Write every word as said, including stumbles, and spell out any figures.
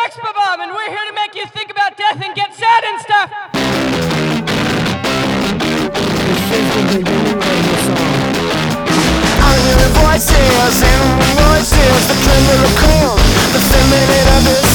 Sexbomb, and we're here to make you think about death and get sad and stuff. I'm hearing voices and voices, the tremor of cold, the feminine of it.